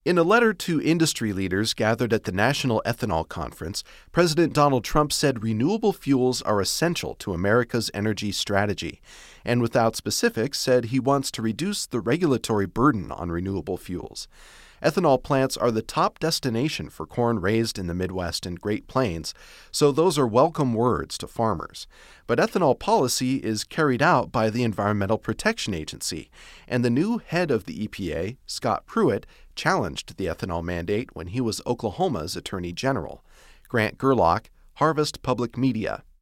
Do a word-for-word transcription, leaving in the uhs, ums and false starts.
In a letter to industry leaders gathered at the National Ethanol Conference, President Donald Trump said renewable fuels are essential to America's energy strategy, and without specifics said he wants to reduce the regulatory burden on renewable fuels. Ethanol plants are the top destination for corn raised in the Midwest and Great Plains, so those are welcome words to farmers. But ethanol policy is carried out by the Environmental Protection Agency, and the new head of the E P A, Scott Pruitt, challenged the ethanol mandate when he was Oklahoma's Attorney General. Grant Gerlach, Harvest Public Media.